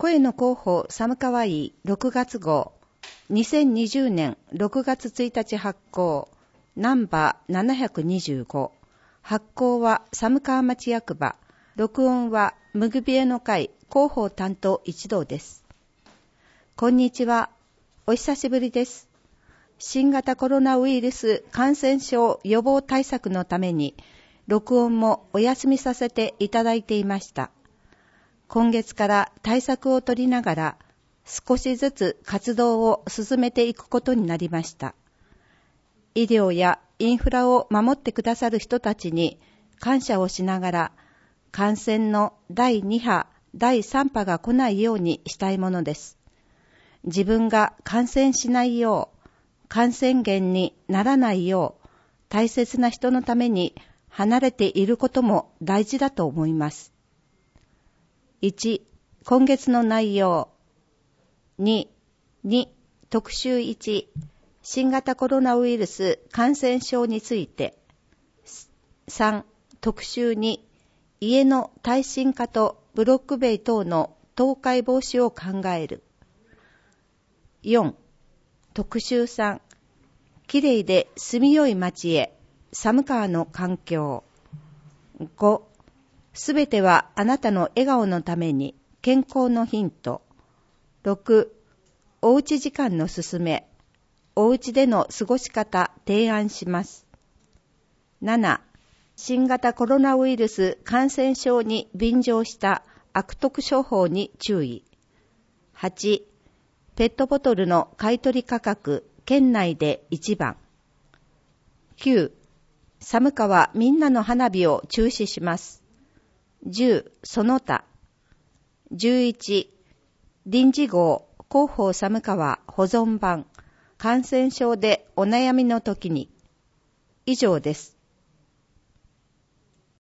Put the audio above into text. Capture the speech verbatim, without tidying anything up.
声の広報寒川井ろくがつ号、にせんにじゅうねんろくがつついたち発行、ナンバーななひゃくにじゅうご、発行は寒川町役場、録音はむぐびえの会広報担当一同です。こんにちは、お久しぶりです。新型コロナウイルス感染症予防対策のために、録音もお休みさせていただいていました。今月から対策を取りながら少しずつ活動を進めていくことになりました。医療やインフラを守ってくださる人たちに感謝をしながら、感染のだいに波、だいさん波が来ないようにしたいものです。自分が感染しないよう、感染源にならないよう、大切な人のために離れていることも大事だと思います。いち、今月の内容。に、に、特集いち、新型コロナウイルス感染症について。さん、特集に、家の耐震化とブロック塀等の倒壊防止を考える。よん、特集さん、きれいで住みよい街へ、寒川の環境。ご、すべてはあなたの笑顔のために健康のヒント。ろく、おうち時間のすすめ。おうちでの過ごし方提案します。なな、新型コロナウイルス感染症に便乗した悪徳商法に注意。はち、ペットボトルの買取価格県内で一番。きゅう、寒川みんなの花火を中止します。じゅう、その他。じゅういち、臨時号広報寒川保存版感染症でお悩みの時に。以上です。